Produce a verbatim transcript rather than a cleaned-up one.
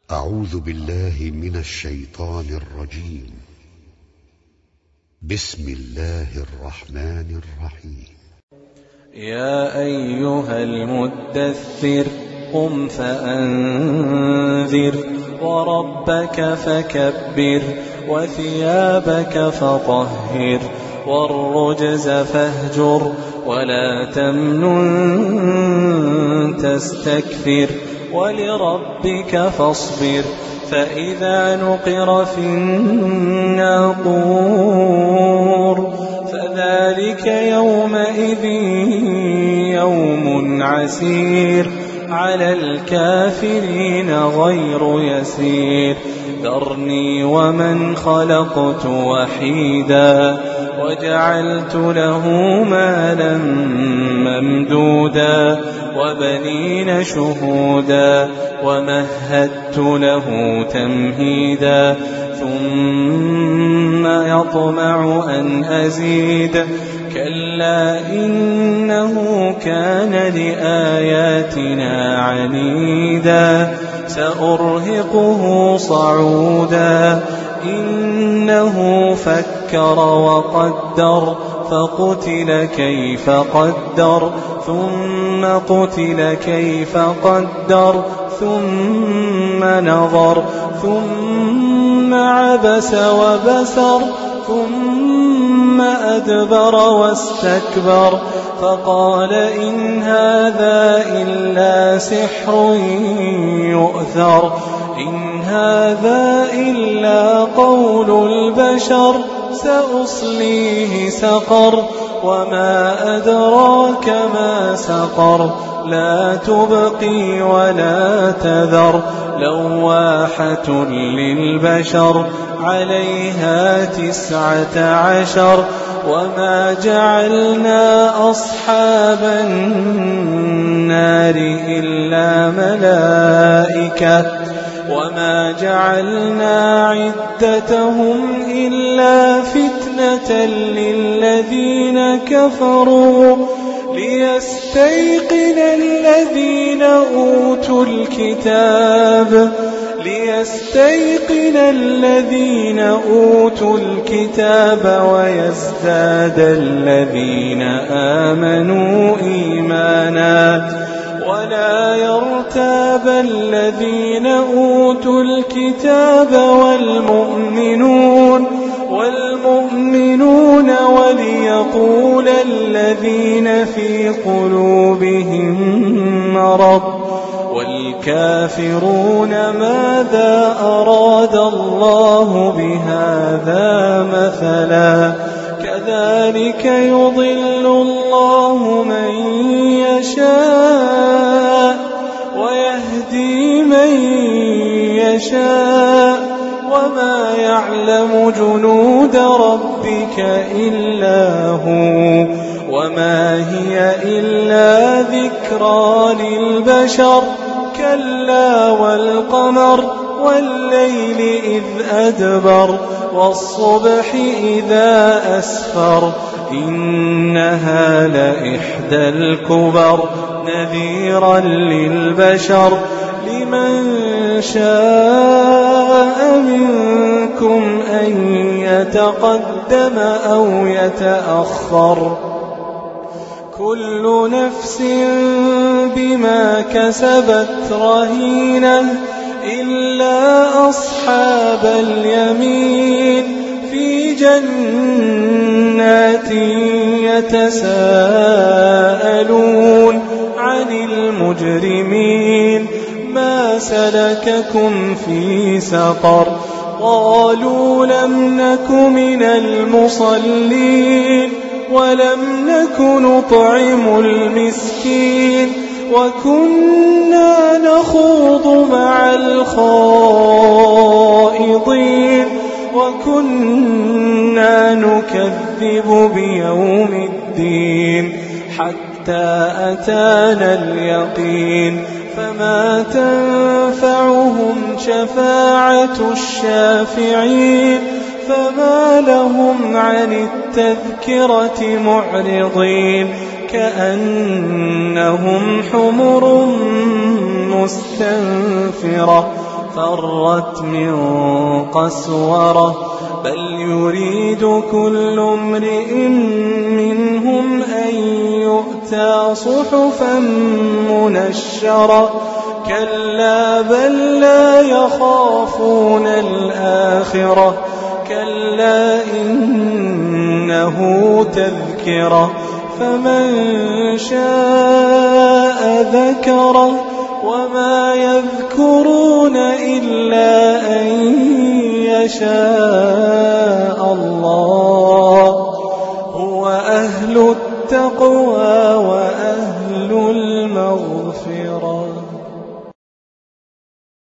أعوذ بالله من الشيطان الرجيم. بسم الله الرحمن الرحيم. يا أيها المدثر قم فأنذر وربك فكبر وثيابك فطهر والرجز فاهجر ولا تمنن تستكثر ولربك فاصبر فإذا نقر في الناقور فذلك يومئذ يوم عسير على الكافرين غير يسير. ذرني ومن خلقت وحيدا وجعلت له مالا ممدودا وبنين شهودا ومهدت له تمهيدا ثم يطمع أن أزيد كلا إنه كان لآياتنا عنيدا سأرهقه صعودا إنه فكر وقدر فقتل كيف قدر ثم قتل كيف قدر ثم نظر ثم عبس وبسر ثم أدبر واستكبر فقال إن هذا إلا سحر يؤثر إن هذا إلا قول البشر سأصليه سقر وما أدراك ما سقر لا تبقي ولا تذر لواحة للبشر عليها تسعة عشر وما جعلنا أصحاب النار إلا ملائكة وما جعلنا عدتهم إلا فتنة للذين كفروا ليستيقن الذين أوتوا الكتاب ليستيقن الذين أوتوا الكتاب ويزداد الذين آمنوا إيمانا ولا يرتاب الذين أوتوا الكتاب والمؤمنون والمؤمنون وليقول الذين في قلوبهم مرض والكافرون ماذا أراد الله بهذا مثلا كذلك يضل الله من يشاء ويهدي من يشاء وما يعلم جنود ربك إلا هو وما هي إلا ذكرى للبشر كلا والقمر والليل إذ أدبر والصبح إذا أسفر إنها لإحدى الكبر نذيرا للبشر لمن شاء منكم أن يتقدم أو يتأخر كل نفس بما كسبت رهينة إلا أصحاب اليمين في جنات يتساءلون عن المجرمين ما سلككم في سقر قالوا لم نك من المصلين ولم نك نطعم المسكين وكنا نخوض مع الخائضين وكنا نكذب بيوم الدين حتى أتانا اليقين فما تنفعهم شفاعة الشافعين فما لهم عن التذكرة معرضين كأنهم حمر مستنفرة فرت من قسورة بل يريد كل امرئ منهم أن يؤتى صحفا منشرة كلا بل لا يخافون الآخرة كلا إنه تذكرة فمن شاء ذكره وما يذكرون إلا أن يشاء الله هو أهل التقوى وأهل